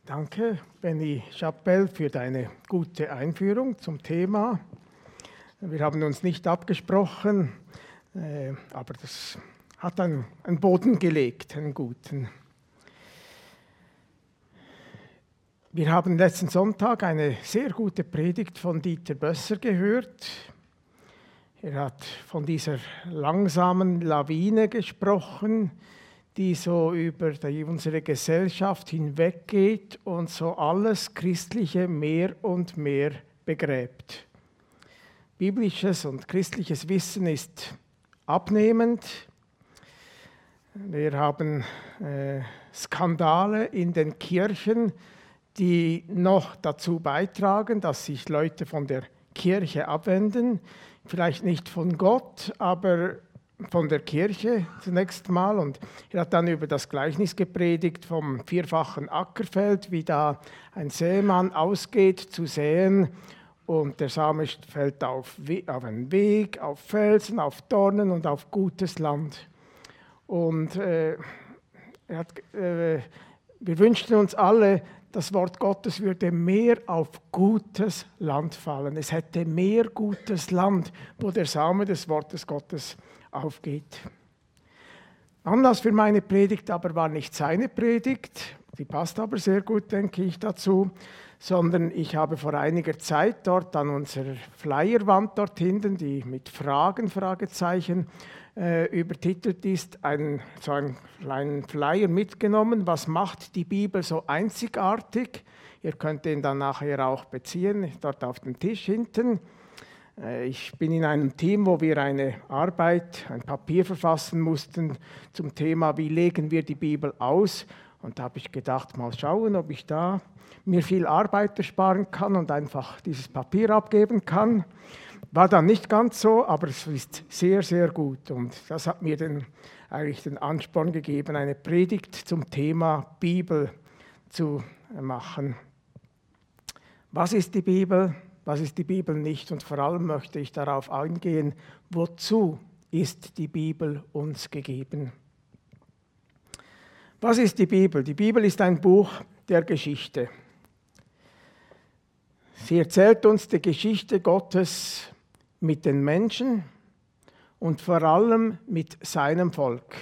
Danke, Benny Chapelle, für deine gute Einführung zum Thema. Wir haben uns nicht abgesprochen, aber das hat einen Boden gelegt, einen guten. Wir haben letzten Sonntag eine sehr gute Predigt von Dieter Bösser gehört. Er hat von dieser langsamen Lawine gesprochen, die so über unsere Gesellschaft hinweggeht und so alles Christliche mehr und mehr begräbt. Biblisches und christliches Wissen ist abnehmend. Wir haben Skandale in den Kirchen, die noch dazu beitragen, dass sich Leute von der Kirche abwenden. Vielleicht nicht von Gott, aber von der Kirche zunächst mal. Und er hat dann über das Gleichnis gepredigt vom vierfachen Ackerfeld, wie da ein Sämann ausgeht zu säen und der Same fällt auf einen Weg, auf Felsen, auf Dornen und auf gutes Land. Und wir wünschten uns alle, das Wort Gottes würde mehr auf gutes Land fallen. Es hätte mehr gutes Land, wo der Same des Wortes Gottes aufgeht. Anlass für meine Predigt aber war nicht seine Predigt, die passt aber sehr gut, denke ich, dazu, sondern ich habe vor einiger Zeit dort an unserer Flyerwand dort hinten, die mit Fragen, Fragezeichen, übertitelt ist, einen kleinen Flyer mitgenommen. Was macht die Bibel so einzigartig? Ihr könnt den dann nachher auch beziehen, dort auf dem Tisch hinten. Ich bin in einem Team, wo wir eine Arbeit, ein Papier verfassen mussten zum Thema, wie legen wir die Bibel aus. Und da habe ich gedacht, mal schauen, ob ich da mir viel Arbeit ersparen kann und einfach dieses Papier abgeben kann. War dann nicht ganz so, aber es ist sehr, sehr gut. Und das hat mir eigentlich den Ansporn gegeben, eine Predigt zum Thema Bibel zu machen. Was ist die Bibel? Was ist die Bibel nicht? Und vor allem möchte ich darauf eingehen, wozu ist die Bibel uns gegeben? Was ist die Bibel? Die Bibel ist ein Buch der Geschichte. Sie erzählt uns die Geschichte Gottes mit den Menschen und vor allem mit seinem Volk.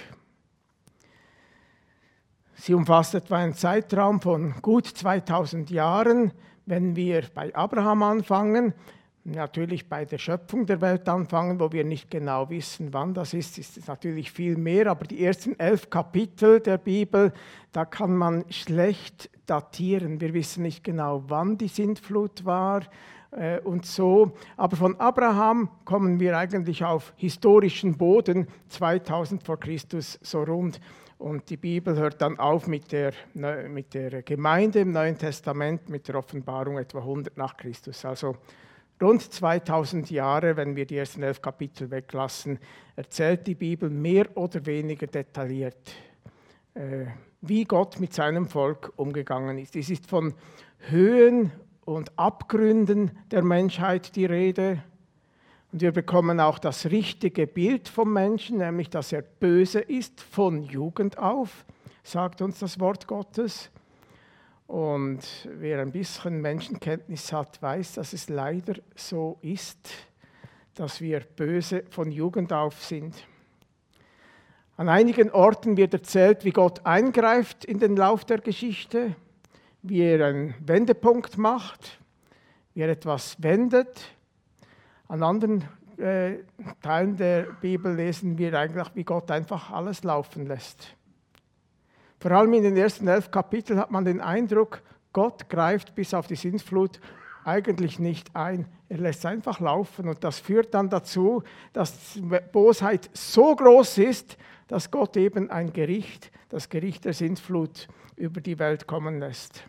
Sie umfasst etwa einen Zeitraum von gut 2000 Jahren, wenn wir bei Abraham anfangen, natürlich bei der Schöpfung der Welt anfangen, wo wir nicht genau wissen, wann das ist es natürlich viel mehr, aber die ersten 11 Kapitel der Bibel, da kann man schlecht datieren. Wir wissen nicht genau, wann die Sintflut war und so. Aber von Abraham kommen wir eigentlich auf historischen Boden, 2000 vor Christus so rund. Und die Bibel hört dann auf mit der Gemeinde im Neuen Testament, mit der Offenbarung etwa 100 nach Christus. Also rund 2000 Jahre, wenn wir die ersten 11 Kapitel weglassen, erzählt die Bibel mehr oder weniger detailliert, wie Gott mit seinem Volk umgegangen ist. Es ist von Höhen und Abgründen der Menschheit die Rede. Und wir bekommen auch das richtige Bild vom Menschen, nämlich, dass er böse ist, von Jugend auf, sagt uns das Wort Gottes. Und wer ein bisschen Menschenkenntnis hat, weiß, dass es leider so ist, dass wir böse von Jugend auf sind. An einigen Orten wird erzählt, wie Gott eingreift in den Lauf der Geschichte, wie er einen Wendepunkt macht, wie er etwas wendet. An anderen Teilen der Bibel lesen wir eigentlich, wie Gott einfach alles laufen lässt. Vor allem in den ersten 11 Kapiteln hat man den Eindruck, Gott greift bis auf die Sintflut eigentlich nicht ein. Er lässt es einfach laufen und das führt dann dazu, dass die Bosheit so groß ist, dass Gott eben das Gericht der Sintflut über die Welt kommen lässt.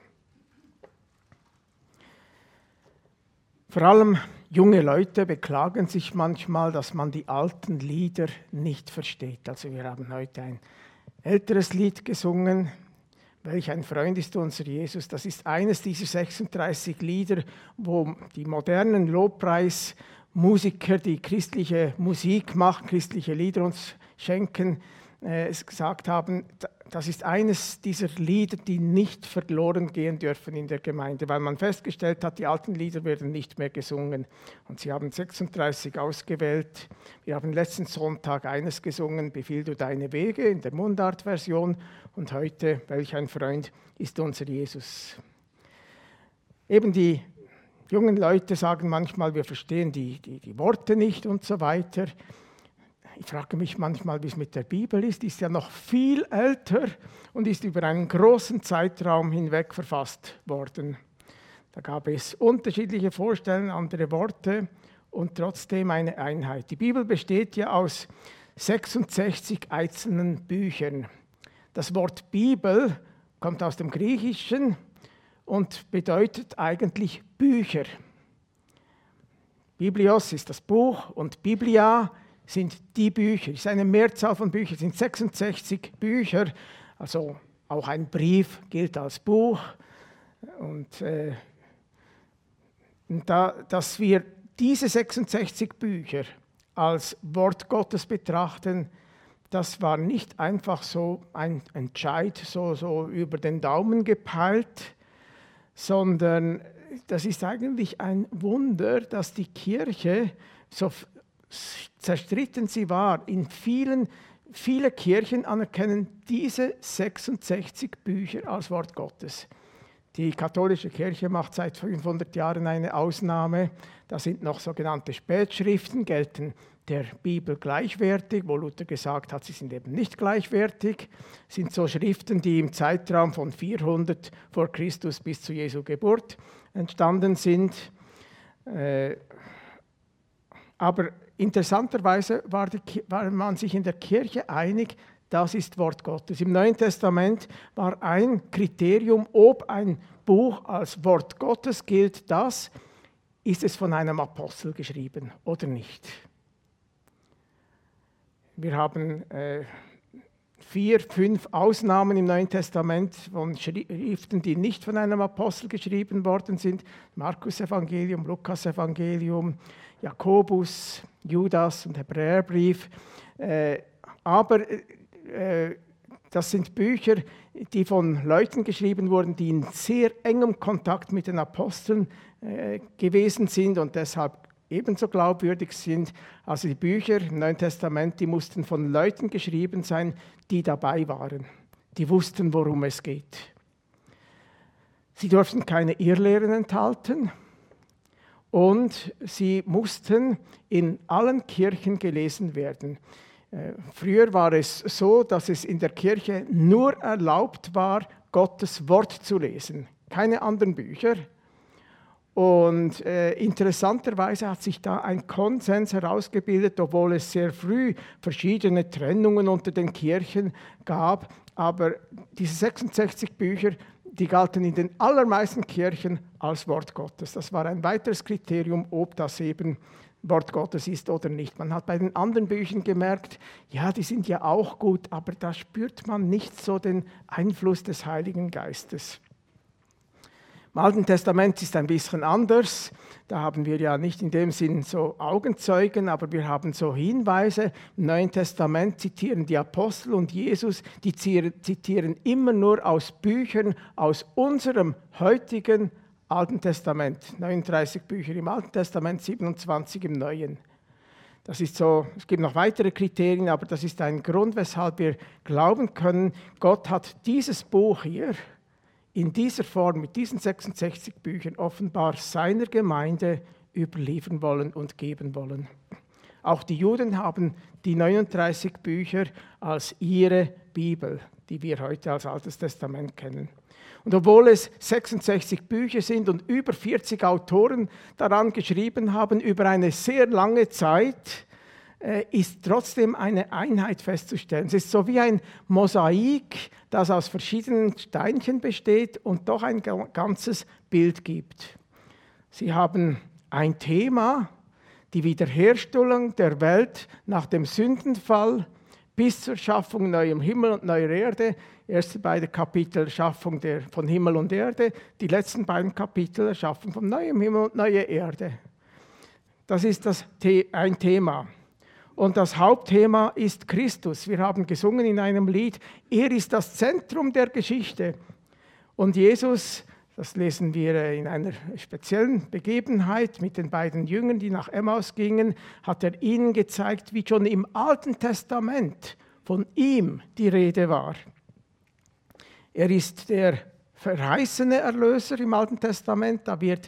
Vor allem junge Leute beklagen sich manchmal, dass man die alten Lieder nicht versteht. Also wir haben heute ein älteres Lied gesungen, welch ein Freund ist unser Jesus. Das ist eines dieser 36 Lieder, wo die modernen Lobpreismusiker, die christliche Musik machen, christliche Lieder uns schenken, gesagt haben, das ist eines dieser Lieder, die nicht verloren gehen dürfen in der Gemeinde, weil man festgestellt hat, die alten Lieder werden nicht mehr gesungen. Und sie haben 36 ausgewählt. Wir haben letzten Sonntag eines gesungen, Befiehl du deine Wege, in der Mundart-Version. Und heute, welch ein Freund ist unser Jesus. Eben die jungen Leute sagen manchmal, wir verstehen die Worte nicht und so weiter. Ich frage mich manchmal, wie es mit der Bibel ist. Die ist ja noch viel älter und ist über einen großen Zeitraum hinweg verfasst worden. Da gab es unterschiedliche Vorstellungen, andere Worte und trotzdem eine Einheit. Die Bibel besteht ja aus 66 einzelnen Büchern. Das Wort Bibel kommt aus dem Griechischen und bedeutet eigentlich Bücher. Biblios ist das Buch und Biblia sind die Bücher. Es ist eine Mehrzahl von Büchern, es sind 66 Bücher. Also auch ein Brief gilt als Buch. Und dass wir diese 66 Bücher als Wort Gottes betrachten, das war nicht einfach so ein Entscheid, so über den Daumen gepeilt, sondern das ist eigentlich ein Wunder, dass die Kirche, so zerstritten sie war, viele Kirchen anerkennen diese 66 Bücher als Wort Gottes. Die katholische Kirche macht seit 500 Jahren eine Ausnahme. Da sind noch sogenannte Spätschriften, gelten der Bibel gleichwertig, wo Luther gesagt hat, sie sind eben nicht gleichwertig. Das sind so Schriften, die im Zeitraum von 400 vor Christus bis zu Jesu Geburt entstanden sind. Aber interessanterweise war man sich in der Kirche einig, das ist Wort Gottes. Im Neuen Testament war ein Kriterium, ob ein Buch als Wort Gottes gilt, ist es von einem Apostel geschrieben oder nicht. Wir haben 4, 5 Ausnahmen im Neuen Testament von Schriften, die nicht von einem Apostel geschrieben worden sind. Markus-Evangelium, Lukas-Evangelium, Jakobus, Judas und Hebräerbrief. Aber das sind Bücher, die von Leuten geschrieben wurden, die in sehr engem Kontakt mit den Aposteln gewesen sind und deshalb ebenso glaubwürdig sind. Also die Bücher im Neuen Testament, die mussten von Leuten geschrieben sein, die dabei waren, die wussten, worum es geht. Sie durften keine Irrlehren enthalten und sie mussten in allen Kirchen gelesen werden. Früher war es so, dass es in der Kirche nur erlaubt war, Gottes Wort zu lesen, keine anderen Bücher. Und interessanterweise hat sich da ein Konsens herausgebildet, obwohl es sehr früh verschiedene Trennungen unter den Kirchen gab. Aber diese 66 Bücher, die galten in den allermeisten Kirchen als Wort Gottes. Das war ein weiteres Kriterium, ob das eben Wort Gottes ist oder nicht. Man hat bei den anderen Büchern gemerkt, ja, die sind ja auch gut, aber da spürt man nicht so den Einfluss des Heiligen Geistes. Im Alten Testament ist es ein bisschen anders. Da haben wir ja nicht in dem Sinn so Augenzeugen, aber wir haben so Hinweise. Im Neuen Testament zitieren die Apostel und Jesus, die zitieren immer nur aus Büchern aus unserem heutigen Alten Testament. 39 Bücher im Alten Testament, 27 im Neuen. Das ist so, es gibt noch weitere Kriterien, aber das ist ein Grund, weshalb wir glauben können, Gott hat dieses Buch hier in dieser Form, mit diesen 66 Büchern offenbar seiner Gemeinde überliefern wollen und geben wollen. Auch die Juden haben die 39 Bücher als ihre Bibel, die wir heute als Altes Testament kennen. Und obwohl es 66 Bücher sind und über 40 Autoren daran geschrieben haben, über eine sehr lange Zeit, ist trotzdem eine Einheit festzustellen. Es ist so wie ein Mosaik, das aus verschiedenen Steinchen besteht und doch ein ganzes Bild gibt. Sie haben ein Thema, die Wiederherstellung der Welt nach dem Sündenfall bis zur Schaffung neuem Himmel und neuer Erde. Erste beiden Kapitel Schaffung von Himmel und Erde, die letzten beiden Kapitel Schaffung von neuem Himmel und neuer Erde. Das ist ein Thema. und das Hauptthema ist Christus. Wir haben gesungen in einem Lied, er ist das Zentrum der Geschichte. Und Jesus, das lesen wir in einer speziellen Begebenheit mit den beiden Jüngern, die nach Emmaus gingen, hat er ihnen gezeigt, wie schon im Alten Testament von ihm die Rede war. Er ist der verheißene Erlöser im Alten Testament. Da wird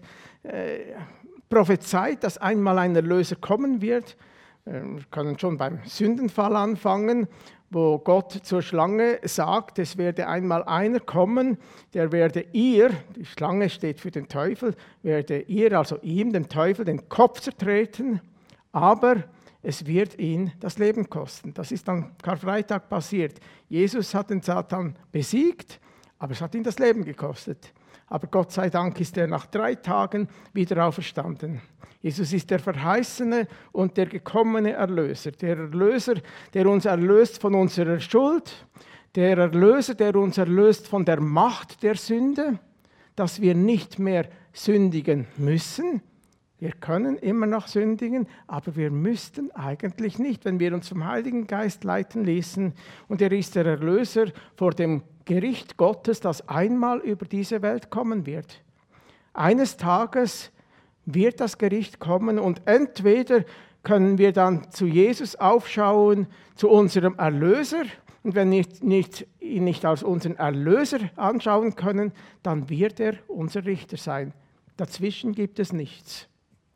prophezeit, dass einmal ein Erlöser kommen wird. Wir können schon beim Sündenfall anfangen, wo Gott zur Schlange sagt, es werde einmal einer kommen, der werde ihr, die Schlange steht für den Teufel, werde ihr, also ihm, dem Teufel, den Kopf zertreten, aber es wird ihn das Leben kosten. Das ist am Karfreitag passiert. Jesus hat den Satan besiegt, aber es hat ihn das Leben gekostet. Aber Gott sei Dank ist er nach 3 Tagen wieder auferstanden. Jesus ist der verheißene und der gekommene Erlöser. Der Erlöser, der uns erlöst von unserer Schuld. Der Erlöser, der uns erlöst von der Macht der Sünde, dass wir nicht mehr sündigen müssen. Wir können immer noch sündigen, aber wir müssten eigentlich nicht, wenn wir uns vom Heiligen Geist leiten ließen. Und er ist der Erlöser vor dem Gericht Gottes, das einmal über diese Welt kommen wird. Eines Tages wird das Gericht kommen und entweder können wir dann zu Jesus aufschauen, zu unserem Erlöser. Und wenn wir ihn nicht als unseren Erlöser anschauen können, dann wird er unser Richter sein. Dazwischen gibt es nichts.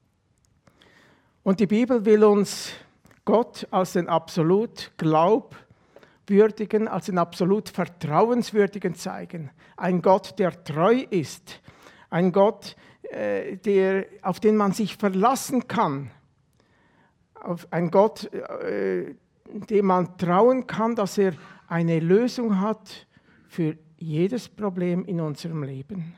Und die Bibel will uns Gott als den absolut glaubwürdigen, als den absolut vertrauenswürdigen zeigen. Ein Gott, der treu ist. Ein Gott, auf den man sich verlassen kann. Ein Gott, dem man trauen kann, dass er eine Lösung hat für jedes Problem in unserem Leben.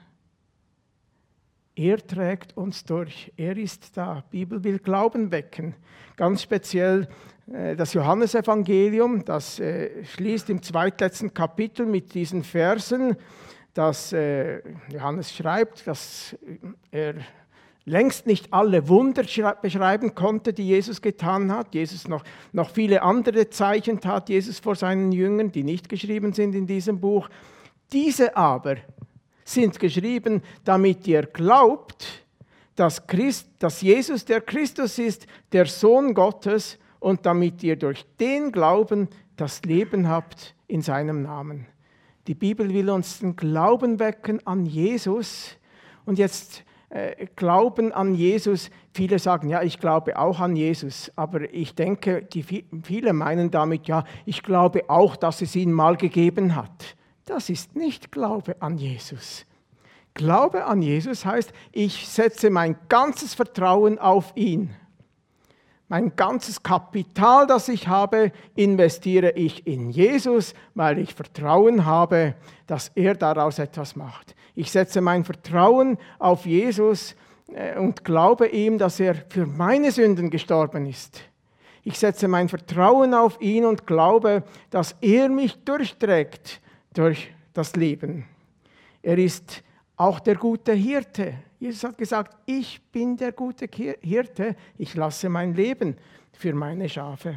Er trägt uns durch, er ist da. Die Bibel will Glauben wecken. Ganz speziell das Johannesevangelium, das schließt im zweitletzten Kapitel mit diesen Versen, dass Johannes schreibt, dass er längst nicht alle Wunder beschreiben konnte, die Jesus getan hat. Jesus noch viele andere Zeichen tat Jesus vor seinen Jüngern, die nicht geschrieben sind in diesem Buch. Diese aber sind geschrieben, damit ihr glaubt, dass Jesus der Christus ist, der Sohn Gottes, und damit ihr durch den Glauben das Leben habt in seinem Namen. Die Bibel will uns den Glauben wecken an Jesus. Und jetzt Glauben an Jesus, viele sagen, ja, ich glaube auch an Jesus. Aber ich denke, viele meinen damit, ja, ich glaube auch, dass es ihn mal gegeben hat. Das ist nicht Glaube an Jesus. Glaube an Jesus heißt, ich setze mein ganzes Vertrauen auf ihn. Mein ganzes Kapital, das ich habe, investiere ich in Jesus, weil ich Vertrauen habe, dass er daraus etwas macht. Ich setze mein Vertrauen auf Jesus und glaube ihm, dass er für meine Sünden gestorben ist. Ich setze mein Vertrauen auf ihn und glaube, dass er mich durchträgt durch das Leben. Er ist auch der gute Hirte. Jesus hat gesagt, ich bin der gute Hirte, ich lasse mein Leben für meine Schafe.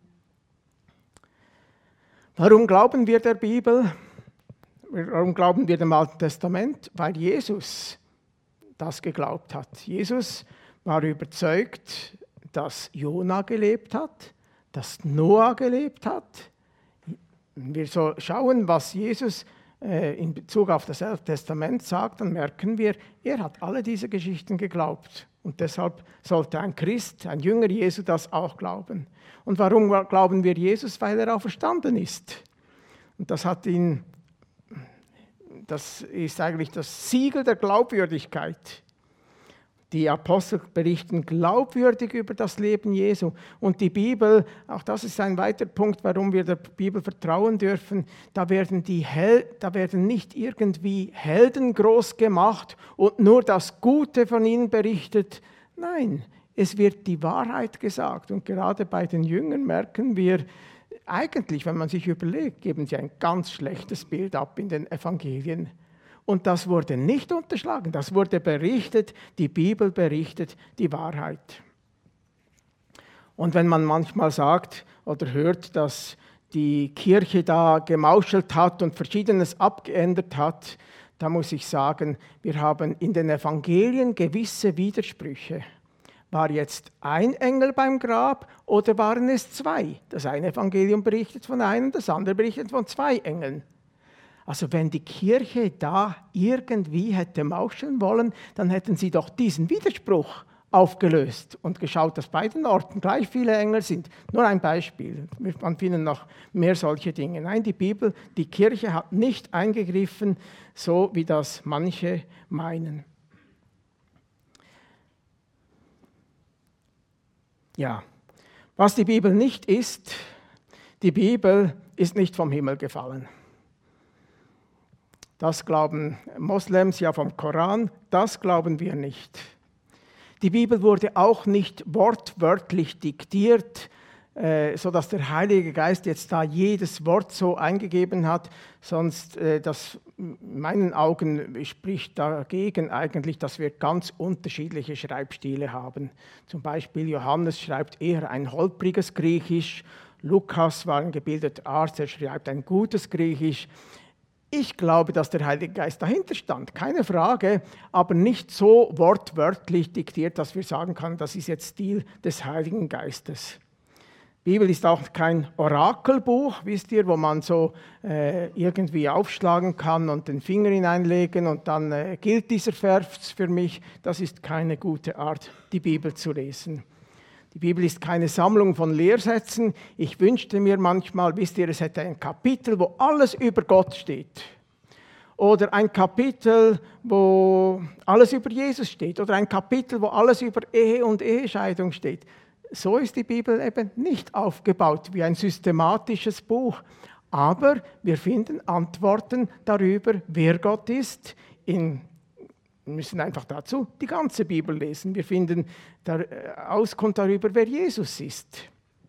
Warum glauben wir der Bibel? Warum glauben wir dem Alten Testament? Weil Jesus das geglaubt hat. Jesus war überzeugt, dass Jona gelebt hat, dass Noah gelebt hat. Wenn wir so schauen, was Jesus in Bezug auf das Alte Testament sagt, dann merken wir, er hat alle diese Geschichten geglaubt. Und deshalb sollte ein Christ, ein Jünger Jesu, das auch glauben. Und warum glauben wir Jesus? Weil er auferstanden ist. Und das ist eigentlich das Siegel der Glaubwürdigkeit. Die Apostel berichten glaubwürdig über das Leben Jesu. Und die Bibel, auch das ist ein weiterer Punkt, warum wir der Bibel vertrauen dürfen, da werden nicht irgendwie Helden groß gemacht und nur das Gute von ihnen berichtet. Nein, es wird die Wahrheit gesagt. Und gerade bei den Jüngern merken wir, eigentlich, wenn man sich überlegt, geben sie ein ganz schlechtes Bild ab in den Evangelien. Und das wurde nicht unterschlagen, das wurde berichtet, die Bibel berichtet die Wahrheit. Und wenn man manchmal sagt oder hört, dass die Kirche da gemauschelt hat und Verschiedenes abgeändert hat, da muss ich sagen, wir haben in den Evangelien gewisse Widersprüche. War jetzt ein Engel beim Grab oder waren es zwei? Das eine Evangelium berichtet von einem, das andere berichtet von zwei Engeln. Also wenn die Kirche da irgendwie hätte mauscheln wollen, dann hätten sie doch diesen Widerspruch aufgelöst und geschaut, dass bei beiden Orten gleich viele Engel sind. Nur ein Beispiel, man findet noch mehr solche Dinge. Nein, die Bibel, die Kirche hat nicht eingegriffen, so wie das manche meinen. Ja, was die Bibel nicht ist, die Bibel ist nicht vom Himmel gefallen. Das glauben Moslems ja vom Koran, das glauben wir nicht. Die Bibel wurde auch nicht wortwörtlich diktiert, sodass der Heilige Geist jetzt da jedes Wort so eingegeben hat, sonst, das in meinen Augen spricht dagegen eigentlich, dass wir ganz unterschiedliche Schreibstile haben. Zum Beispiel Johannes schreibt eher ein holpriges Griechisch, Lukas war ein gebildeter Arzt, er schreibt ein gutes Griechisch. Ich glaube, dass der Heilige Geist dahinter stand, keine Frage, aber nicht so wortwörtlich diktiert, dass wir sagen können, das ist jetzt Stil des Heiligen Geistes. Die Bibel ist auch kein Orakelbuch, wisst ihr, wo man so irgendwie aufschlagen kann und den Finger hineinlegen und dann gilt dieser Vers für mich. Das ist keine gute Art, die Bibel zu lesen. Die Bibel ist keine Sammlung von Lehrsätzen. Ich wünschte mir manchmal, wisst ihr, es hätte ein Kapitel, wo alles über Gott steht. Oder ein Kapitel, wo alles über Jesus steht. Oder ein Kapitel, wo alles über Ehe und Ehescheidung steht. So ist die Bibel eben nicht aufgebaut wie ein systematisches Buch. Aber wir finden Antworten darüber, wer Gott ist. Wir müssen einfach dazu die ganze Bibel lesen. Wir finden Auskunft darüber, wer Jesus ist.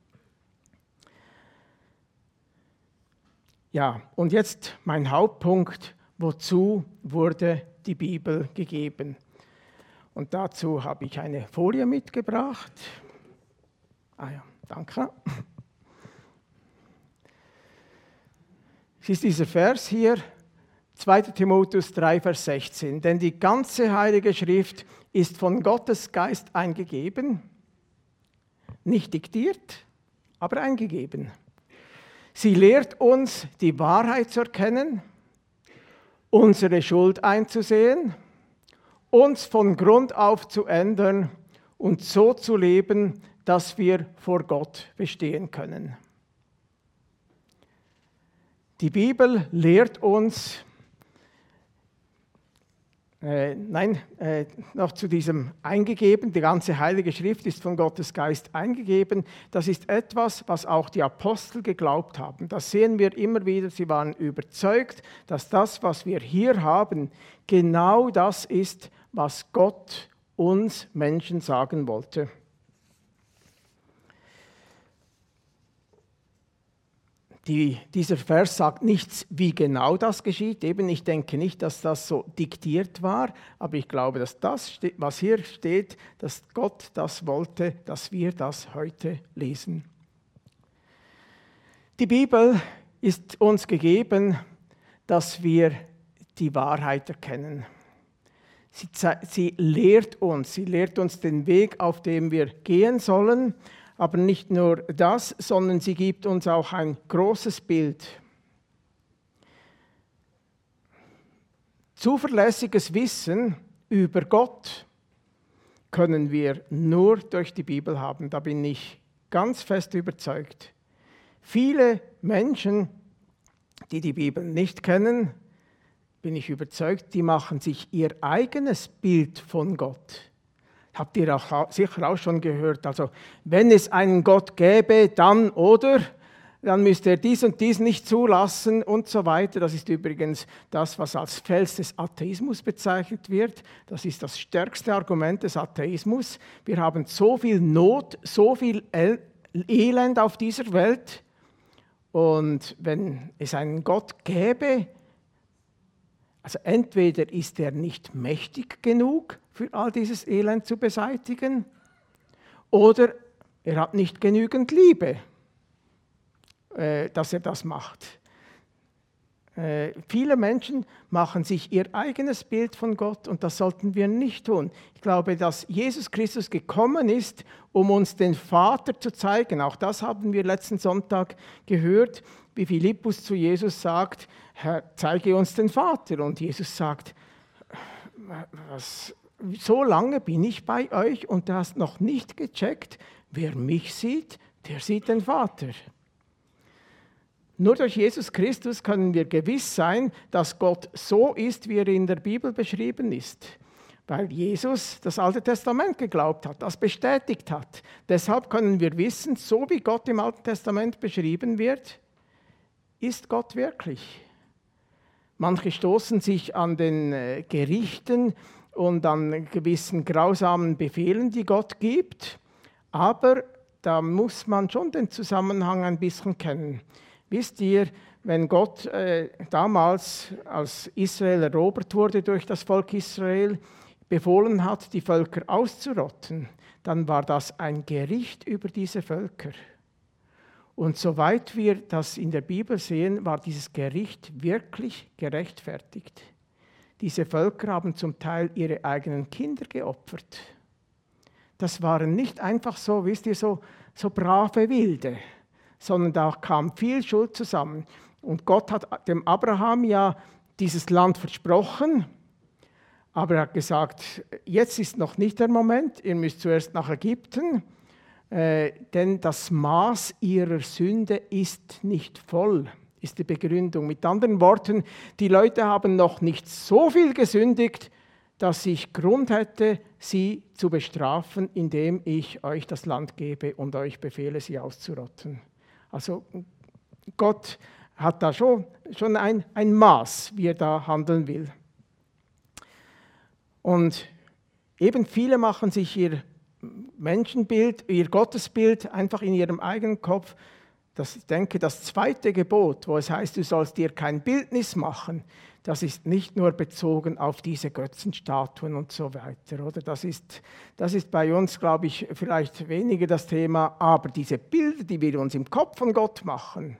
Ja, und jetzt mein Hauptpunkt, wozu wurde die Bibel gegeben? Und dazu habe ich eine Folie mitgebracht. Ah ja, danke. Es ist dieser Vers hier, 2. Timotheus 3, Vers 16. Denn die ganze Heilige Schrift ist von Gottes Geist eingegeben, nicht diktiert, aber eingegeben. Sie lehrt uns, die Wahrheit zu erkennen, unsere Schuld einzusehen, uns von Grund auf zu ändern und so zu leben, dass wir vor Gott bestehen können. Die Bibel lehrt uns, noch zu diesem eingegeben, die ganze Heilige Schrift ist von Gottes Geist eingegeben. Das ist etwas, was auch die Apostel geglaubt haben. Das sehen wir immer wieder, sie waren überzeugt, dass das, was wir hier haben, genau das ist, was Gott uns Menschen sagen wollte. Dieser Vers sagt nichts, wie genau das geschieht. Eben, ich denke nicht, dass das so diktiert war, aber ich glaube, dass das, was hier steht, dass Gott das wollte, dass wir das heute lesen. Die Bibel ist uns gegeben, dass wir die Wahrheit erkennen. Sie lehrt uns den Weg, auf dem wir gehen sollen. Aber nicht nur das, sondern sie gibt uns auch ein großes Bild. Zuverlässiges Wissen über Gott können wir nur durch die Bibel haben. Da bin ich ganz fest überzeugt. Viele Menschen, die die Bibel nicht kennen, bin ich überzeugt, die machen sich ihr eigenes Bild von Gott. Habt ihr auch sicher auch schon gehört, also wenn es einen Gott gäbe, dann müsste er dies und dies nicht zulassen und so weiter. Das ist übrigens das, was als Fels des Atheismus bezeichnet wird. Das ist das stärkste Argument des Atheismus. Wir haben so viel Not, so viel Elend auf dieser Welt und wenn es einen Gott gäbe, also entweder ist er nicht mächtig genug, für all dieses Elend zu beseitigen, oder er hat nicht genügend Liebe, dass er das macht. Viele Menschen machen sich ihr eigenes Bild von Gott und das sollten wir nicht tun. Ich glaube, dass Jesus Christus gekommen ist, um uns den Vater zu zeigen. Auch das haben wir letzten Sonntag gehört, wie Philippus zu Jesus sagt, Herr, zeige uns den Vater. Und Jesus sagt, so lange bin ich bei euch und du hast noch nicht gecheckt, wer mich sieht, der sieht den Vater. Nur durch Jesus Christus können wir gewiss sein, dass Gott so ist, wie er in der Bibel beschrieben ist. Weil Jesus das Alte Testament geglaubt hat, das bestätigt hat. Deshalb können wir wissen, so wie Gott im Alten Testament beschrieben wird, ist Gott wirklich. Manche stoßen sich an den Gerichten und an gewissen grausamen Befehlen, die Gott gibt, aber da muss man schon den Zusammenhang ein bisschen kennen. Wisst ihr, wenn Gott damals, als Israel erobert wurde durch das Volk Israel, befohlen hat, die Völker auszurotten, dann war das ein Gericht über diese Völker. Und soweit wir das in der Bibel sehen, war dieses Gericht wirklich gerechtfertigt. Diese Völker haben zum Teil ihre eigenen Kinder geopfert. Das waren nicht einfach so, wisst ihr, so brave Wilde, sondern da kam viel Schuld zusammen. Und Gott hat dem Abraham ja dieses Land versprochen, aber er hat gesagt, jetzt ist noch nicht der Moment, ihr müsst zuerst nach Ägypten, denn das Maß ihrer Sünde ist nicht voll, ist die Begründung. Mit anderen Worten, die Leute haben noch nicht so viel gesündigt, dass ich Grund hätte, sie zu bestrafen, indem ich euch das Land gebe und euch befehle, sie auszurotten. Also Gott hat da schon ein Maß, wie er da handeln will. Und eben viele machen sich ihr Menschenbild, ihr Gottesbild einfach in ihrem eigenen Kopf. Ich denke, das 2. Gebot, wo es heißt, du sollst dir kein Bildnis machen, das ist nicht nur bezogen auf diese Götzenstatuen und so weiter. Oder? Das ist bei uns, glaube ich, vielleicht weniger das Thema, aber diese Bilder, die wir uns im Kopf von Gott machen,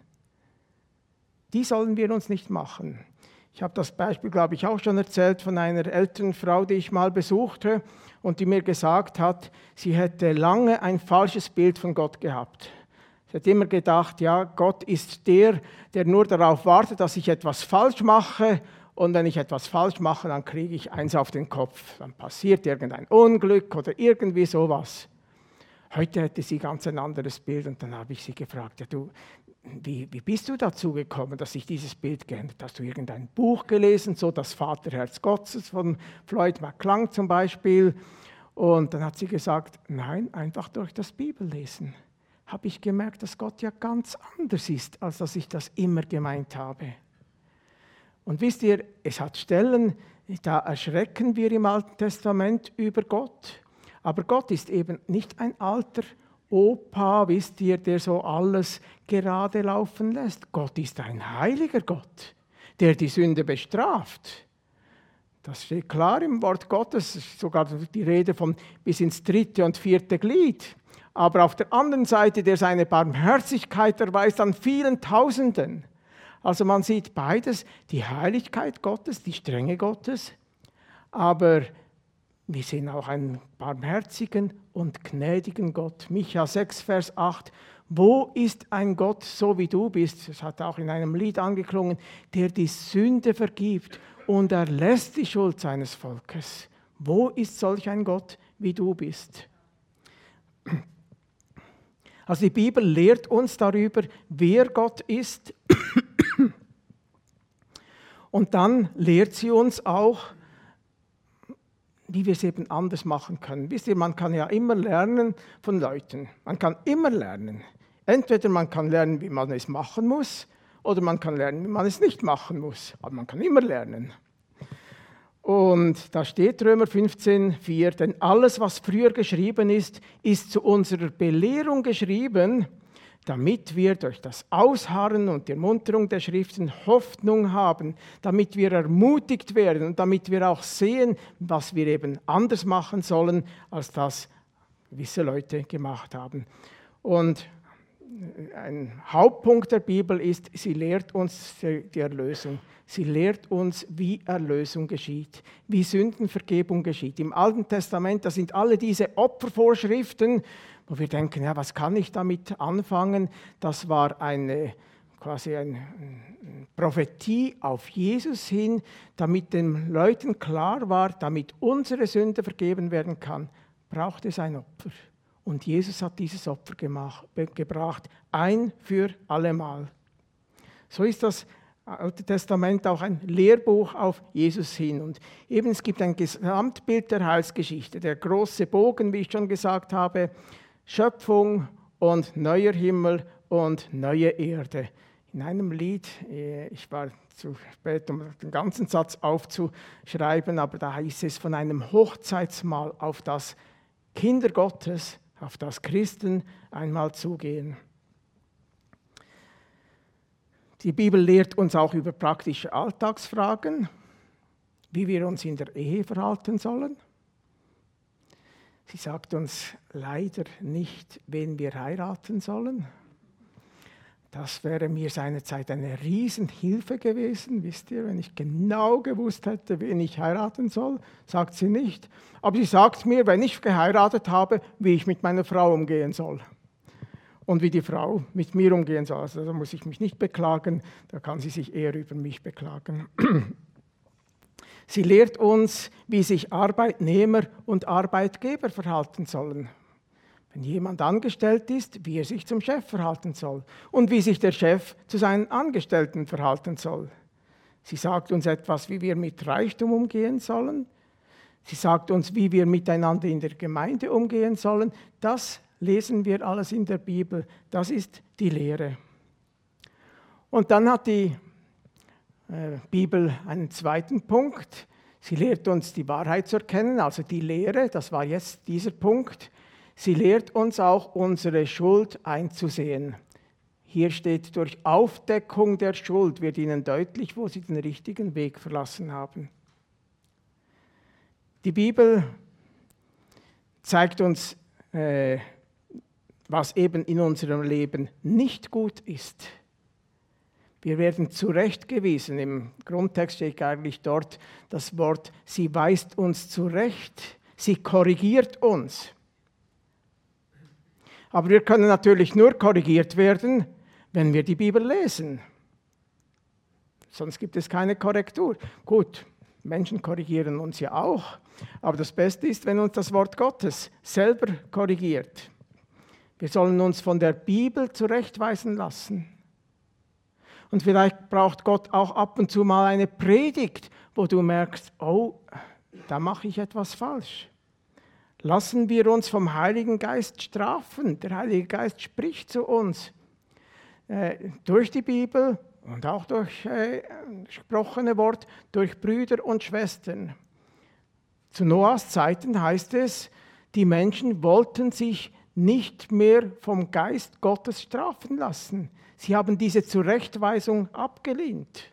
die sollen wir uns nicht machen. Ich habe das Beispiel, glaube ich, auch schon erzählt von einer älteren Frau, die ich mal besuchte und die mir gesagt hat, sie hätte lange ein falsches Bild von Gott gehabt. Sie hat immer gedacht, ja, Gott ist der nur darauf wartet, dass ich etwas falsch mache und wenn ich etwas falsch mache, dann kriege ich eins auf den Kopf. Dann passiert irgendein Unglück oder irgendwie sowas. Heute hätte sie ganz ein anderes Bild und dann habe ich sie gefragt, ja, du, wie bist du dazu gekommen, dass sich dieses Bild geändert hat? Hast du irgendein Buch gelesen, so das Vaterherz Gottes von Floyd McClung zum Beispiel? Und dann hat sie gesagt, nein, einfach durch das Bibellesen habe ich gemerkt, dass Gott ja ganz anders ist, als dass ich das immer gemeint habe. Und wisst ihr, es hat Stellen, da erschrecken wir im Alten Testament über Gott. Aber Gott ist eben nicht ein alter Opa, wisst ihr, der so alles gerade laufen lässt. Gott ist ein heiliger Gott, der die Sünde bestraft. Das steht klar im Wort Gottes, sogar die Rede von bis ins 3. und 4. Glied. Aber auf der anderen Seite, der seine Barmherzigkeit erweist an vielen Tausenden. Also man sieht beides, die Heiligkeit Gottes, die Strenge Gottes, aber wir sehen auch einen barmherzigen und gnädigen Gott. Micha 6, Vers 8. Wo ist ein Gott, so wie du bist, das hat auch in einem Lied angeklungen, der die Sünde vergibt und erlässt die Schuld seines Volkes? Wo ist solch ein Gott, wie du bist? Also die Bibel lehrt uns darüber, wer Gott ist. Und dann lehrt sie uns auch, wie wir es eben anders machen können. Wisst ihr, man kann ja immer lernen von Leuten. Man kann immer lernen. Entweder man kann lernen, wie man es machen muss, oder man kann lernen, wie man es nicht machen muss. Aber man kann immer lernen. Und da steht Römer 15,4, denn alles, was früher geschrieben ist, ist zu unserer Belehrung geschrieben, damit wir durch das Ausharren und die Ermunterung der Schriften Hoffnung haben, damit wir ermutigt werden und damit wir auch sehen, was wir eben anders machen sollen, als das, gewisse Leute gemacht haben. Und ein Hauptpunkt der Bibel ist, sie lehrt uns die Erlösung. Sie lehrt uns, wie Erlösung geschieht, wie Sündenvergebung geschieht. Im Alten Testament, da sind alle diese Opfervorschriften, wo wir denken, ja, was kann ich damit anfangen? Das war quasi eine Prophetie auf Jesus hin, damit den Leuten klar war, damit unsere Sünde vergeben werden kann, braucht es ein Opfer. Und Jesus hat dieses Opfer gebracht, ein für allemal. So ist das Alte Testament auch ein Lehrbuch auf Jesus hin. Und eben es gibt ein Gesamtbild der Heilsgeschichte, der große Bogen, wie ich schon gesagt habe, Schöpfung und neuer Himmel und neue Erde. In einem Lied, ich war zu spät, um den ganzen Satz aufzuschreiben, aber da hieß es von einem Hochzeitsmahl, auf das Kinder Gottes, auf das Christen einmal zugehen. Die Bibel lehrt uns auch über praktische Alltagsfragen, wie wir uns in der Ehe verhalten sollen. Sie sagt uns leider nicht, wen wir heiraten sollen. Das wäre mir seinerzeit eine Riesenhilfe gewesen, wisst ihr, wenn ich genau gewusst hätte, wen ich heiraten soll, sagt sie nicht. Aber sie sagt mir, wenn ich geheiratet habe, wie ich mit meiner Frau umgehen soll. Und wie die Frau mit mir umgehen soll. Also da muss ich mich nicht beklagen, da kann sie sich eher über mich beklagen. Sie lehrt uns, wie sich Arbeitnehmer und Arbeitgeber verhalten sollen. Wenn jemand angestellt ist, wie er sich zum Chef verhalten soll und wie sich der Chef zu seinen Angestellten verhalten soll. Sie sagt uns etwas, wie wir mit Reichtum umgehen sollen. Sie sagt uns, wie wir miteinander in der Gemeinde umgehen sollen. Das lesen wir alles in der Bibel. Das ist die Lehre. Und dann hat die Bibel einen zweiten Punkt. Sie lehrt uns die Wahrheit zu erkennen, also die Lehre, das war jetzt dieser Punkt. Sie lehrt uns auch, unsere Schuld einzusehen. Hier steht, durch Aufdeckung der Schuld wird ihnen deutlich, wo sie den richtigen Weg verlassen haben. Die Bibel zeigt uns, was eben in unserem Leben nicht gut ist. Wir werden zurechtgewiesen. Im Grundtext steht eigentlich dort das Wort, sie weist uns zurecht, sie korrigiert uns. Aber wir können natürlich nur korrigiert werden, wenn wir die Bibel lesen. Sonst gibt es keine Korrektur. Gut, Menschen korrigieren uns ja auch, aber das Beste ist, wenn uns das Wort Gottes selber korrigiert. Wir sollen uns von der Bibel zurechtweisen lassen. Und vielleicht braucht Gott auch ab und zu mal eine Predigt, wo du merkst, oh, da mache ich etwas falsch. Lassen wir uns vom Heiligen Geist strafen. Der Heilige Geist spricht zu uns durch die Bibel und auch durch gesprochene Wort, durch Brüder und Schwestern. Zu Noahs Zeiten heißt es, die Menschen wollten sich nicht mehr vom Geist Gottes strafen lassen. Sie haben diese Zurechtweisung abgelehnt.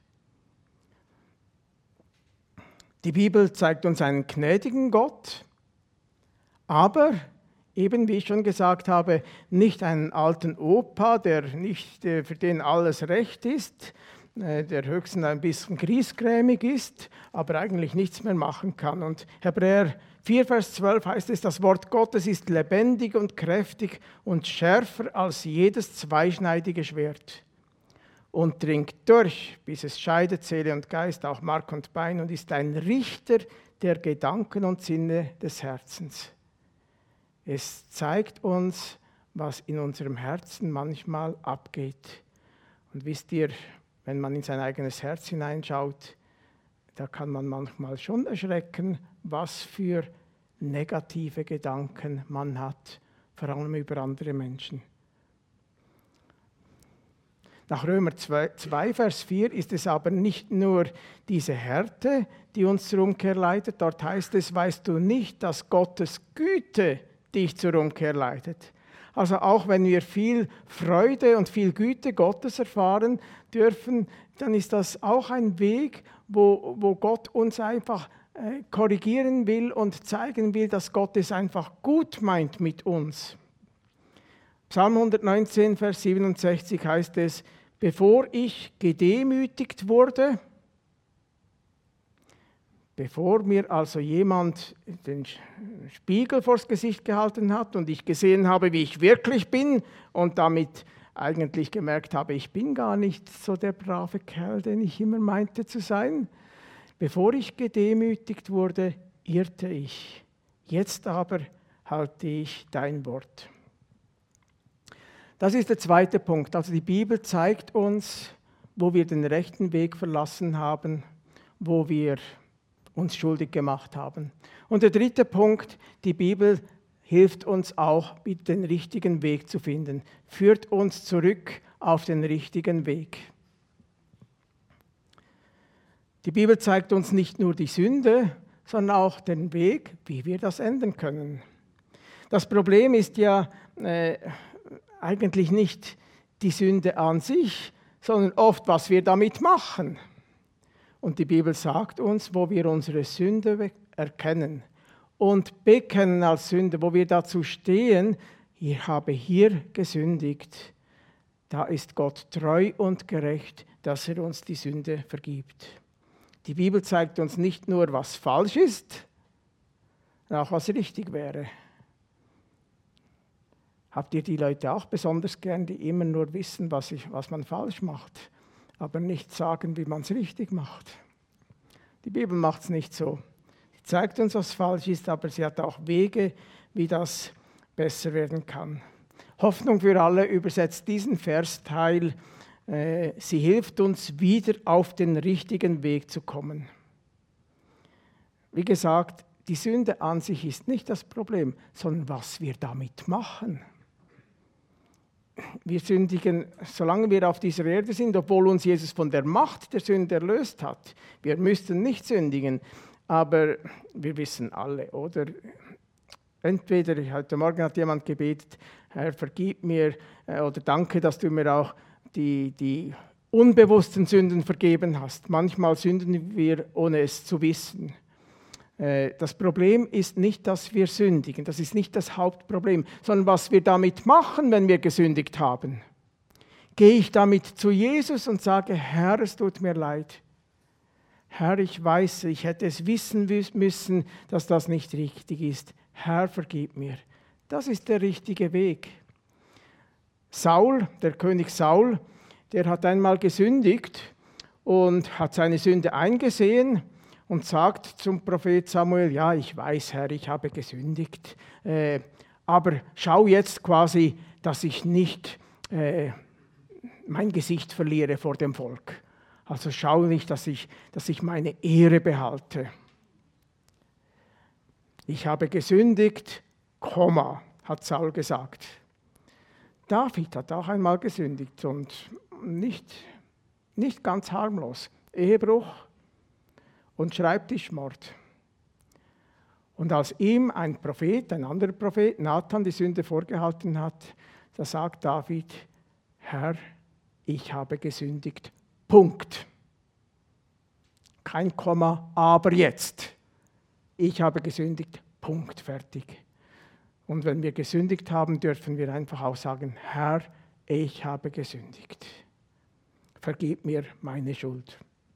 Die Bibel zeigt uns einen gnädigen Gott, aber eben, wie ich schon gesagt habe, nicht einen alten Opa, für den alles recht ist, der höchstens ein bisschen griesgrämig ist, aber eigentlich nichts mehr machen kann. Und Hebräer 4, Vers 12 heißt es, das Wort Gottes ist lebendig und kräftig und schärfer als jedes zweischneidige Schwert und dringt durch, bis es scheidet Seele und Geist, auch Mark und Bein, und ist ein Richter der Gedanken und Sinne des Herzens. Es zeigt uns, was in unserem Herzen manchmal abgeht. Und wisst ihr, wenn man in sein eigenes Herz hineinschaut, da kann man manchmal schon erschrecken, was für negative Gedanken man hat, vor allem über andere Menschen. Nach Römer 2, Vers 4 ist es aber nicht nur diese Härte, die uns zur Umkehr leitet. Dort heißt es, weißt du nicht, dass Gottes Güte dich zur Umkehr leitet. Also auch wenn wir viel Freude und viel Güte Gottes erfahren dürfen, dann ist das auch ein Weg, wo Gott uns einfach korrigieren will und zeigen will, dass Gott es einfach gut meint mit uns. Psalm 119, Vers 67 heißt es, bevor ich gedemütigt wurde, bevor mir also jemand den Spiegel vors Gesicht gehalten hat und ich gesehen habe, wie ich wirklich bin und damit eigentlich gemerkt habe, ich bin gar nicht so der brave Kerl, den ich immer meinte zu sein. Bevor ich gedemütigt wurde, irrte ich. Jetzt aber halte ich dein Wort. Das ist der zweite Punkt. Also die Bibel zeigt uns, wo wir den rechten Weg verlassen haben, wo wir uns schuldig gemacht haben. Und der dritte Punkt, die Bibel hilft uns auch, den richtigen Weg zu finden, führt uns zurück auf den richtigen Weg. Die Bibel zeigt uns nicht nur die Sünde, sondern auch den Weg, wie wir das ändern können. Das Problem ist ja eigentlich nicht die Sünde an sich, sondern oft, was wir damit machen. Und die Bibel sagt uns, wo wir unsere Sünde erkennen und bekennen als Sünde, wo wir dazu stehen, ich habe hier gesündigt, da ist Gott treu und gerecht, dass er uns die Sünde vergibt. Die Bibel zeigt uns nicht nur, was falsch ist, sondern auch, was richtig wäre. Habt ihr die Leute auch besonders gern, die immer nur wissen, was man falsch macht, aber nicht sagen, wie man es richtig macht? Die Bibel macht es nicht so. Sie zeigt uns, was falsch ist, aber sie hat auch Wege, wie das besser werden kann. Hoffnung für alle übersetzt diesen Versteil. Sie hilft uns, wieder auf den richtigen Weg zu kommen. Wie gesagt, die Sünde an sich ist nicht das Problem, sondern was wir damit machen. Wir sündigen, solange wir auf dieser Erde sind, obwohl uns Jesus von der Macht der Sünde erlöst hat. Wir müssten nicht sündigen, aber wir wissen alle, oder? Entweder, heute Morgen hat jemand gebetet, Herr, vergib mir, oder danke, dass du mir auch die unbewussten Sünden vergeben hast. Manchmal sünden wir, ohne es zu wissen. Das Problem ist nicht, dass wir sündigen, das ist nicht das Hauptproblem, sondern was wir damit machen, wenn wir gesündigt haben. Gehe ich damit zu Jesus und sage, Herr, es tut mir leid. Herr, ich weiß, ich hätte es wissen müssen, dass das nicht richtig ist. Herr, vergib mir. Das ist der richtige Weg. Saul, der König Saul, der hat einmal gesündigt und hat seine Sünde eingesehen und sagt zum Prophet Samuel, ja, ich weiß, Herr, ich habe gesündigt, aber schau jetzt quasi, dass ich nicht mein Gesicht verliere vor dem Volk. Also schau nicht, dass ich meine Ehre behalte. Ich habe gesündigt, hat Saul gesagt. David hat auch einmal gesündigt und nicht ganz harmlos. Ehebruch und Schreibtischmord. Und als ihm ein anderer Prophet, Nathan, die Sünde vorgehalten hat, da sagt David, Herr, ich habe gesündigt. Punkt. Kein Komma, aber jetzt. Ich habe gesündigt. Punkt, fertig. Und wenn wir gesündigt haben, dürfen wir einfach auch sagen, Herr, ich habe gesündigt. Vergib mir meine Schuld.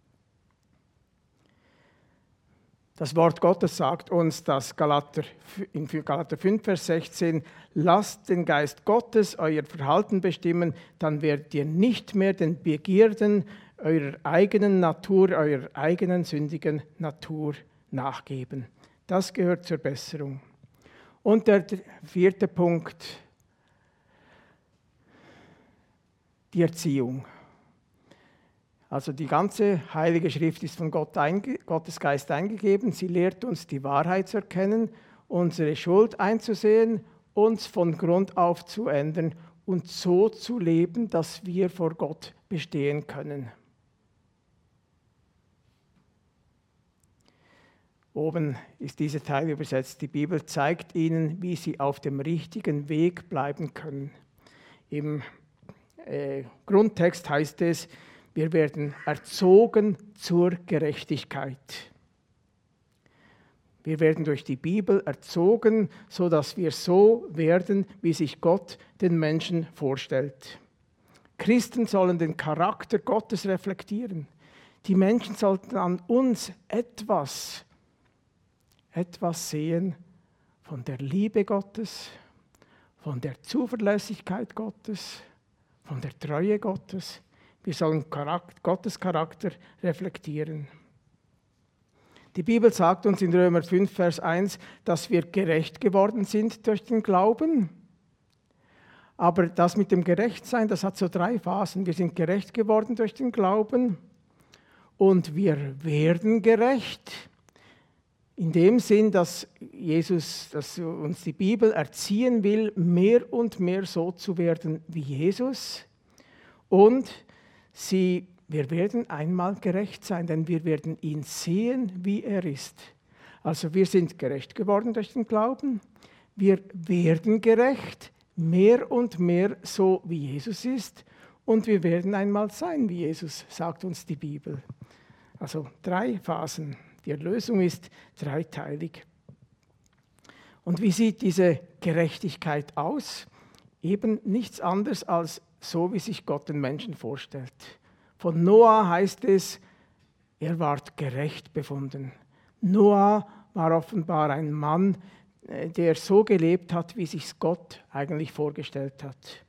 Das Wort Gottes sagt uns, dass in Galater 5, Vers 16, lasst den Geist Gottes euer Verhalten bestimmen, dann werdet ihr nicht mehr den Begierden eurer eigenen Natur, eurer eigenen sündigen Natur nachgeben. Das gehört zur Besserung. Und der vierte Punkt, die Erziehung. Also die ganze Heilige Schrift ist von Gottes Geist eingegeben. Sie lehrt uns, die Wahrheit zu erkennen, unsere Schuld einzusehen, uns von Grund auf zu ändern und so zu leben, dass wir vor Gott bestehen können. Oben ist dieser Teil übersetzt. Die Bibel zeigt ihnen, wie sie auf dem richtigen Weg bleiben können. Im Grundtext heißt es, wir werden erzogen zur Gerechtigkeit. Wir werden durch die Bibel erzogen, sodass wir so werden, wie sich Gott den Menschen vorstellt. Christen sollen den Charakter Gottes reflektieren. Die Menschen sollten an uns etwas sehen von der Liebe Gottes, von der Zuverlässigkeit Gottes, von der Treue Gottes. Wir sollen Gottes Charakter reflektieren. Die Bibel sagt uns in Römer 5, Vers 1, dass wir gerecht geworden sind durch den Glauben. Aber das mit dem Gerechtsein, das hat so 3 Phasen. Wir sind gerecht geworden durch den Glauben und wir werden gerecht. In dem Sinn, dass uns die Bibel erziehen will, mehr und mehr so zu werden wie Jesus. Und wir werden einmal gerecht sein, denn wir werden ihn sehen, wie er ist. Also wir sind gerecht geworden durch den Glauben. Wir werden gerecht, mehr und mehr so wie Jesus ist. Und wir werden einmal sein wie Jesus, sagt uns die Bibel. Also 3 Phasen. Die Erlösung ist dreiteilig. Und wie sieht diese Gerechtigkeit aus? Eben nichts anderes als so, wie sich Gott den Menschen vorstellt. Von Noah heißt es, er ward gerecht befunden. Noah war offenbar ein Mann, der so gelebt hat, wie sich Gott eigentlich vorgestellt hat.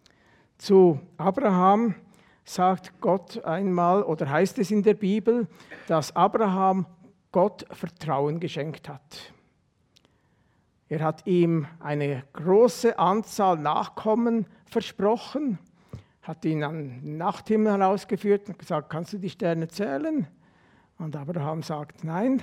Zu Abraham sagt Gott einmal, oder heißt es in der Bibel, dass Abraham Gott Vertrauen geschenkt hat. Er hat ihm eine große Anzahl Nachkommen versprochen, hat ihn an den Nachthimmel herausgeführt und gesagt, kannst du die Sterne zählen? Und Abraham sagt, nein.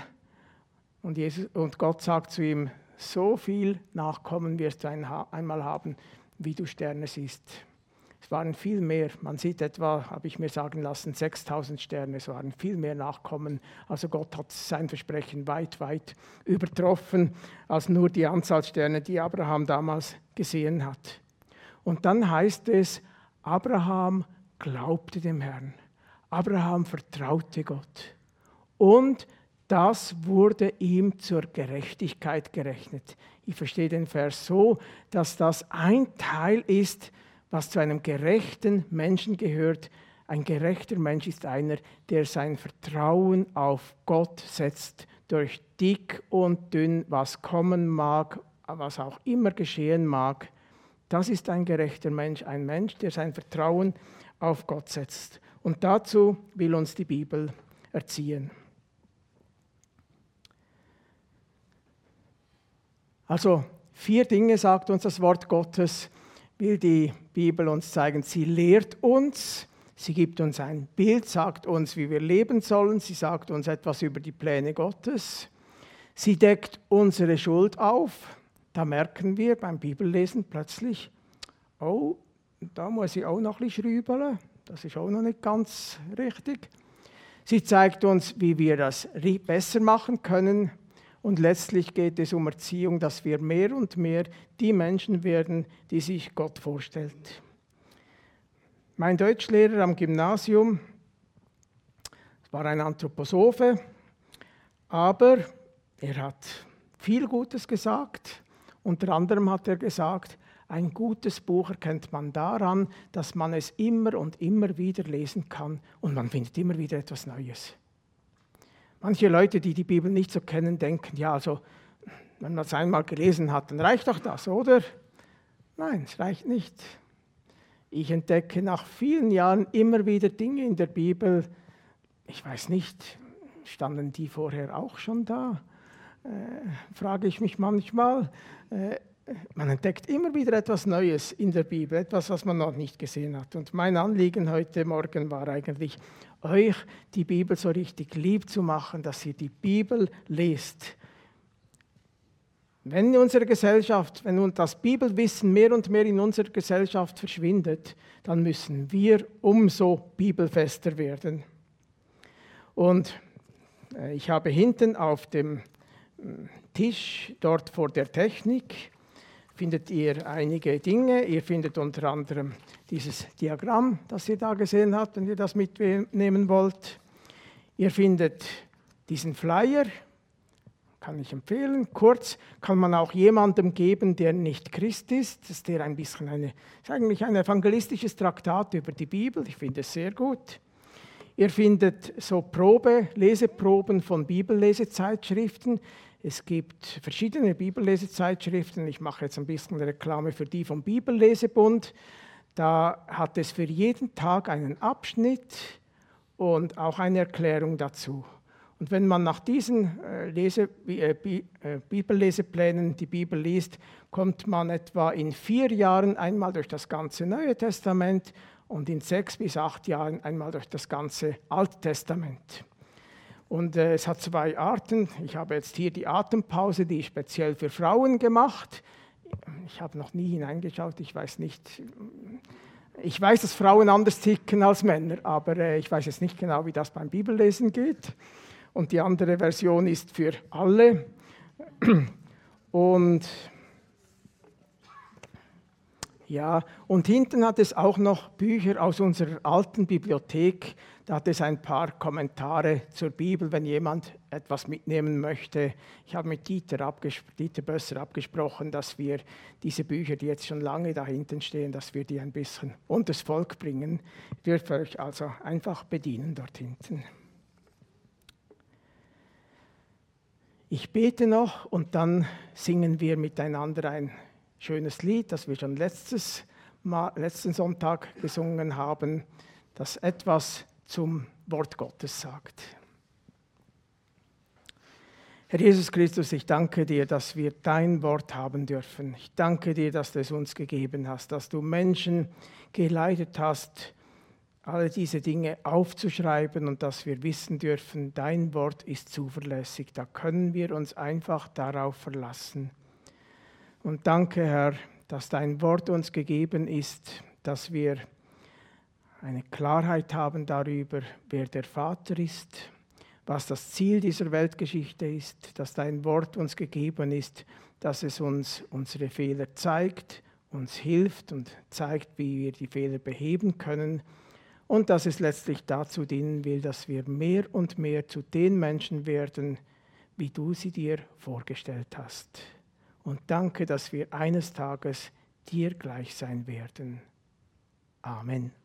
Und Gott sagt zu ihm, so viel Nachkommen wirst du einmal haben, wie du Sterne siehst. Es waren viel mehr, man sieht etwa, habe ich mir sagen lassen, 6000 Sterne, es waren viel mehr Nachkommen. Also Gott hat sein Versprechen weit, weit übertroffen, als nur die Anzahl Sterne, die Abraham damals gesehen hat. Und dann heißt es, Abraham glaubte dem Herrn. Abraham vertraute Gott. Und das wurde ihm zur Gerechtigkeit gerechnet. Ich verstehe den Vers so, dass das ein Teil ist, was zu einem gerechten Menschen gehört. Ein gerechter Mensch ist einer, der sein Vertrauen auf Gott setzt, durch dick und dünn, was kommen mag, was auch immer geschehen mag. Das ist ein gerechter Mensch, ein Mensch, der sein Vertrauen auf Gott setzt. Und dazu will uns die Bibel erziehen. Also 4 Dinge sagt uns das Wort Gottes, will die Bibel uns zeigen. Sie lehrt uns, sie gibt uns ein Bild, sagt uns, wie wir leben sollen. Sie sagt uns etwas über die Pläne Gottes. Sie deckt unsere Schuld auf. Da merken wir beim Bibellesen plötzlich, oh, da muss ich auch noch ein bisschen schrübeln. Das ist auch noch nicht ganz richtig. Sie zeigt uns, wie wir das besser machen können. Und letztlich geht es um Erziehung, dass wir mehr und mehr die Menschen werden, die sich Gott vorstellt. Mein Deutschlehrer am Gymnasium war ein Anthroposophe, aber er hat viel Gutes gesagt. Unter anderem hat er gesagt, ein gutes Buch erkennt man daran, dass man es immer und immer wieder lesen kann und man findet immer wieder etwas Neues. Manche Leute, die die Bibel nicht so kennen, denken, ja, also, wenn man es einmal gelesen hat, dann reicht doch das, oder? Nein, es reicht nicht. Ich entdecke nach vielen Jahren immer wieder Dinge in der Bibel, ich weiß nicht, standen die vorher auch schon da? Frage ich mich manchmal. Man entdeckt immer wieder etwas Neues in der Bibel, etwas, was man noch nicht gesehen hat. Und mein Anliegen heute Morgen war eigentlich, euch die Bibel so richtig lieb zu machen, dass ihr die Bibel lest. Wenn nun das Bibelwissen mehr und mehr in unserer Gesellschaft verschwindet, dann müssen wir umso bibelfester werden. Und ich habe hinten auf dem Tisch, dort vor der Technik, findet ihr einige Dinge. Ihr findet unter anderem dieses Diagramm, das ihr da gesehen habt, wenn ihr das mitnehmen wollt. Ihr findet diesen Flyer, kann ich empfehlen. Kurz kann man auch jemandem geben, der nicht Christ ist. Das ist ein bisschen ist eigentlich ein evangelistisches Traktat über die Bibel. Ich finde es sehr gut. Ihr findet so Leseproben von Bibellesezeitschriften. Es gibt verschiedene Bibellesezeitschriften. Ich mache jetzt ein bisschen Reklame für die vom Bibellesebund. Da hat es für jeden Tag einen Abschnitt und auch eine Erklärung dazu. Und wenn man nach diesen Bibelleseplänen die Bibel liest, kommt man etwa in 4 Jahren einmal durch das ganze Neue Testament und in 6 bis 8 Jahren einmal durch das ganze Alte Testament. Und es hat 2 Arten. Ich habe jetzt hier die Atempause, die ist speziell für Frauen gemacht. Ich habe noch nie hineingeschaut, ich weiß nicht. Ich weiß, dass Frauen anders ticken als Männer, aber ich weiß jetzt nicht genau, wie das beim Bibellesen geht. Und die andere Version ist für alle. Und ja, und hinten hat es auch noch Bücher aus unserer alten Bibliothek. Da hat es ein paar Kommentare zur Bibel, wenn jemand etwas mitnehmen möchte. Ich habe mit Dieter Bösser abgesprochen, dass wir diese Bücher, die jetzt schon lange da hinten stehen, dass wir die ein bisschen unters Volk bringen. Ihr dürft euch also einfach bedienen dort hinten. Ich bete noch und dann singen wir miteinander ein schönes Lied, das wir schon letzten Sonntag gesungen haben, das etwas zum Wort Gottes sagt. Herr Jesus Christus, ich danke dir, dass wir dein Wort haben dürfen. Ich danke dir, dass du es uns gegeben hast, dass du Menschen geleitet hast, alle diese Dinge aufzuschreiben und dass wir wissen dürfen, dein Wort ist zuverlässig. Da können wir uns einfach darauf verlassen. Und danke, Herr, dass dein Wort uns gegeben ist, dass wir eine Klarheit haben darüber, wer der Vater ist, was das Ziel dieser Weltgeschichte ist, dass dein Wort uns gegeben ist, dass es uns unsere Fehler zeigt, uns hilft und zeigt, wie wir die Fehler beheben können und dass es letztlich dazu dienen will, dass wir mehr und mehr zu den Menschen werden, wie du sie dir vorgestellt hast. Und danke, dass wir eines Tages dir gleich sein werden. Amen.